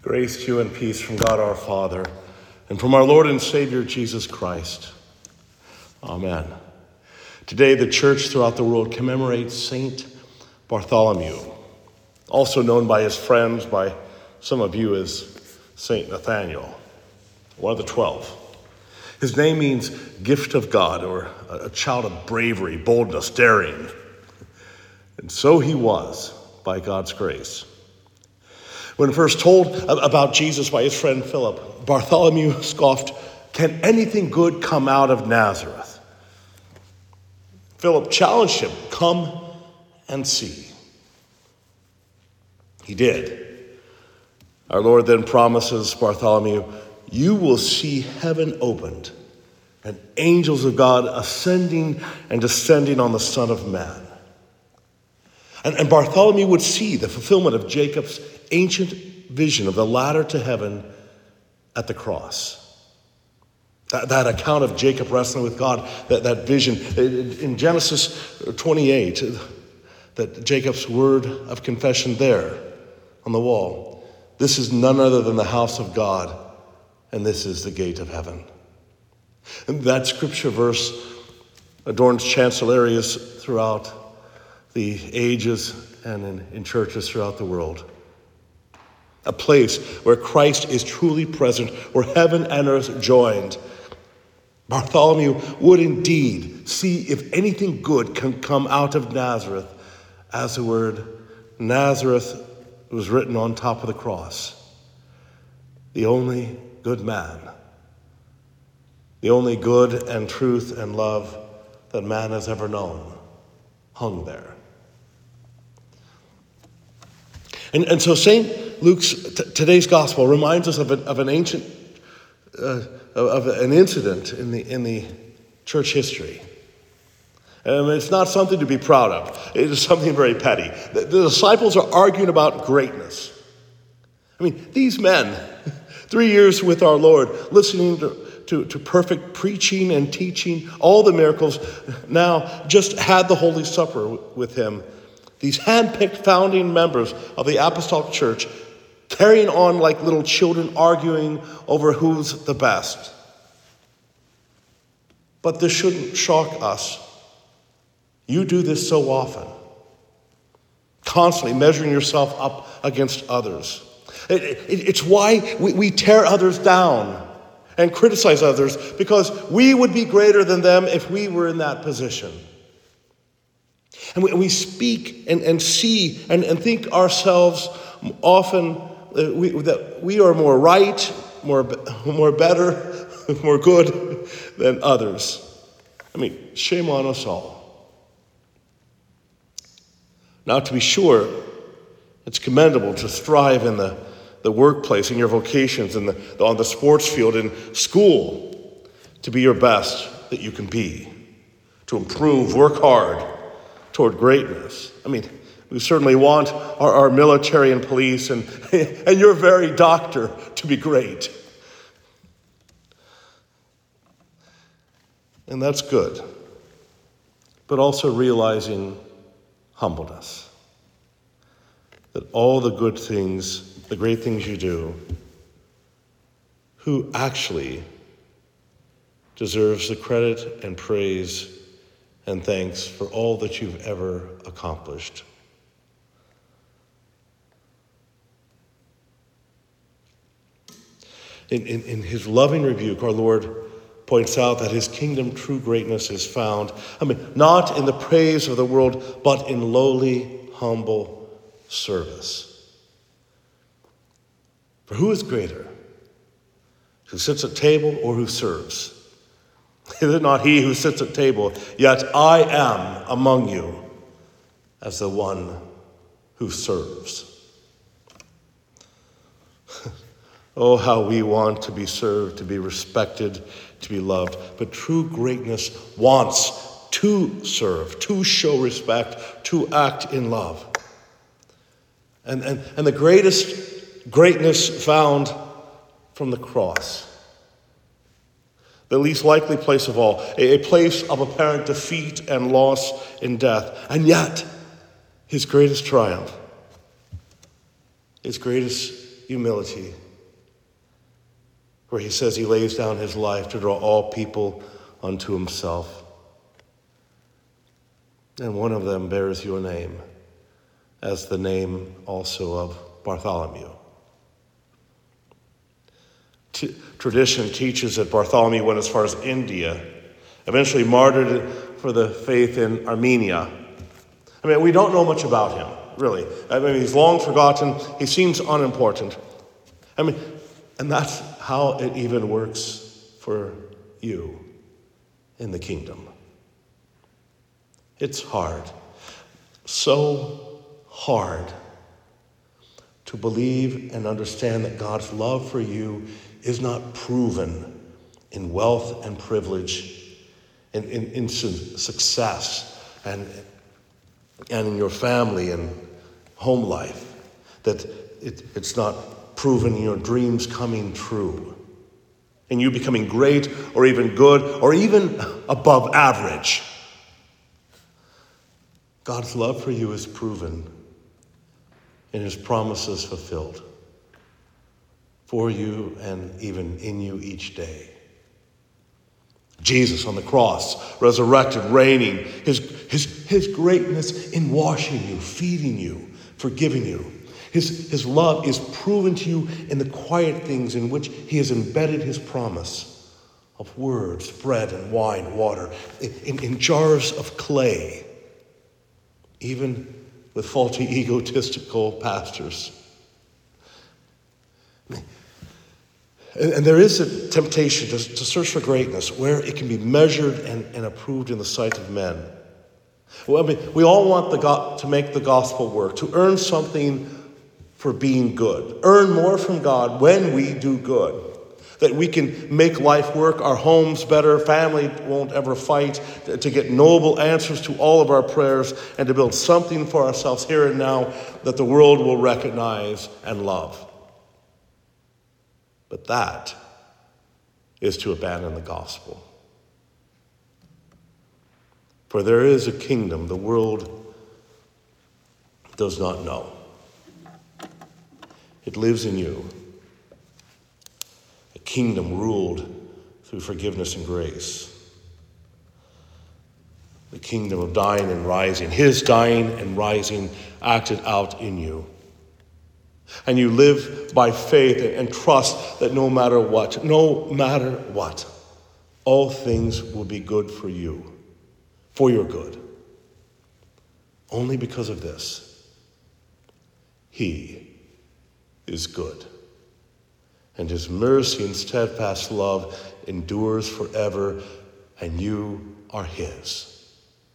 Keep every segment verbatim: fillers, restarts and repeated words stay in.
Grace to you and peace from God our Father and from our Lord and Savior Jesus Christ. Amen. Today the church throughout the world commemorates Saint Bartholomew, also known by his friends, by some of you as Saint Nathaniel, one of the twelve. His name means gift of God, or a child of bravery, boldness, daring. And so he was by God's grace. When first told about Jesus by his friend Philip, Bartholomew scoffed, "Can anything good come out of Nazareth?" Philip challenged him, "Come and see." He did. Our Lord then promises Bartholomew, "You will see heaven opened and angels of God ascending and descending on the Son of Man." And, and Bartholomew would see the fulfillment of Jacob's ancient vision of the ladder to heaven at the cross. That, that account of Jacob wrestling with God, that, that vision in Genesis twenty-eight, that Jacob's word of confession there on the wall. This is none other than the house of God, and this is the gate of heaven. And that scripture verse adorns chancel areas throughout the ages and in, in churches throughout the world. A place where Christ is truly present, where heaven and earth joined. Bartholomew would indeed see if anything good can come out of Nazareth, as the word Nazareth was written on top of the cross. The only good man, the only good and truth and love that man has ever known, hung there. And, and so Saint Luke's t- today's gospel reminds us of, a, of an ancient, uh, of an incident in the in the church history. Um, it's not something to be proud of. It is something very petty. The, the disciples are arguing about greatness. I mean, these men, three years with our Lord, listening to, to, to perfect preaching and teaching, all the miracles, now just had the Holy Supper with him. These hand-picked founding members of the Apostolic Church carrying on like little children, arguing over who's the best. But this shouldn't shock us. You do this so often, constantly measuring yourself up against others. It, it, it's why we, we tear others down and criticize others, because we would be greater than them if we were in that position. And we, we speak and, and see and, and think ourselves often uh, we, that we are more right, more, more better, more good than others. I mean, shame on us all. Now, to be sure, it's commendable to strive in the, the workplace, in your vocations, in the, on the sports field, in school, to be your best that you can be, to improve, work hard toward greatness. I mean, we certainly want our, our military and police and, and your very doctor to be great. And that's good. But also realizing humbleness. That all the good things, the great things you do, who actually deserves the credit and praise and thanks for all that you've ever accomplished. In, in, in his loving rebuke, our Lord points out that his kingdom true greatness is found, I mean, not in the praise of the world, but in lowly, humble service. For who is greater? Who sits at table or who serves? Is it not he who sits at table? Yet I am among you as the one who serves. Oh, how we want to be served, to be respected, to be loved. But true greatness wants to serve, to show respect, to act in love. And, and, and the greatest greatness found from the cross. The least likely place of all, a place of apparent defeat and loss in death. And yet, his greatest triumph, his greatest humility, where he says he lays down his life to draw all people unto himself. And one of them bears your name, as the name also of Bartholomew. T- tradition teaches that Bartholomew went as far as India, eventually martyred for the faith in Armenia. I mean, we don't know much about him, really. I mean, he's long forgotten. He seems unimportant. I mean, and that's how it even works for you in the kingdom. It's hard, so hard to believe and understand that God's love for you is not proven in wealth and privilege, in, in, in su- success, and, and in your family and home life, that it, it's not proven in your dreams coming true, in you becoming great or even good or even above average. God's love for you is proven and his promises fulfilled for you and even in you each day. Jesus on the cross, resurrected, reigning, his, his, his greatness in washing you, feeding you, forgiving you. His, his love is proven to you in the quiet things in which he has embedded his promise of words, bread and wine, water, in, in jars of clay, even with faulty, egotistical pastors. And, and there is a temptation to, to search for greatness where it can be measured and, and approved in the sight of men. Well, I mean, we all want the go- to make the gospel work, to earn something for being good, earn more from God when we do good. That we can make life work, our homes better, family won't ever fight, to get noble answers to all of our prayers, and to build something for ourselves here and now that the world will recognize and love. But that is to abandon the gospel. For there is a kingdom the world does not know. It lives in you. Kingdom ruled through forgiveness and grace. The kingdom of dying and rising. His dying and rising acted out in you. And you live by faith and trust that no matter what, no matter what, all things will be good for you, for your good. Only because of this. He is good. And his mercy and steadfast love endures forever, and you are his.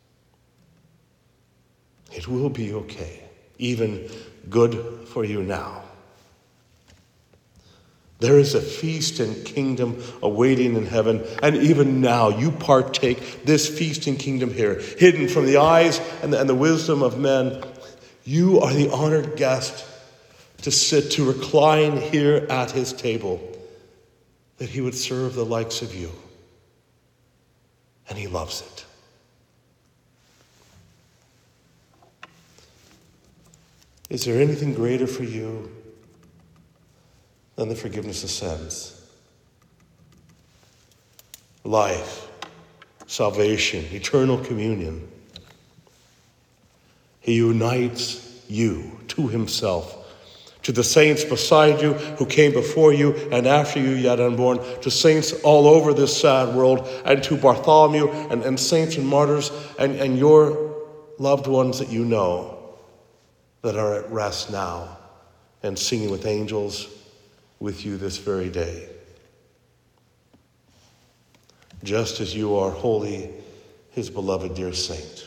It will be okay, even good for you now. There is a feast and kingdom awaiting in heaven, and even now you partake this feast and kingdom here, hidden from the eyes and the, and the wisdom of men. You are the honored guest to sit, to recline here at his table, that he would serve the likes of you. And he loves it. Is there anything greater for you than the forgiveness of sins? Life, salvation, eternal communion. He unites you to himself, to the saints beside you who came before you and after you yet unborn, to saints all over this sad world, and to Bartholomew and, and saints and martyrs and, and your loved ones that you know that are at rest now and singing with angels with you this very day. Just as you are holy, his beloved dear saint.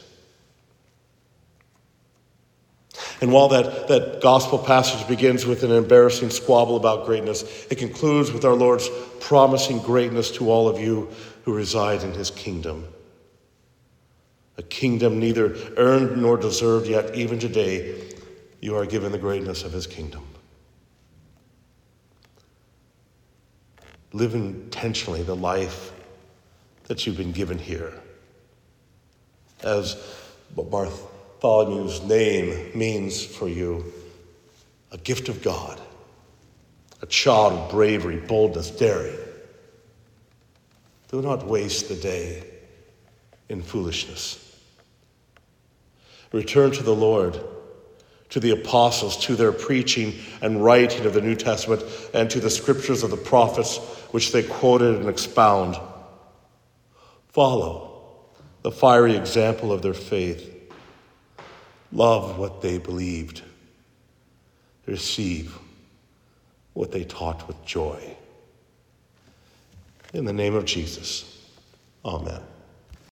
And while that, that gospel passage begins with an embarrassing squabble about greatness, it concludes with our Lord's promising greatness to all of you who reside in his kingdom. A kingdom neither earned nor deserved, yet even today you are given the greatness of his kingdom. Live intentionally the life that you've been given here. As Bartholomew's name means for you, a gift of God, a child of bravery, boldness, daring. Do not waste the day in foolishness. Return to the Lord, to the apostles, to their preaching and writing of the New Testament, and to the scriptures of the prophets which they quoted and expound. Follow the fiery example of their faith. Love what they believed. Receive what they taught with joy. In the name of Jesus, amen.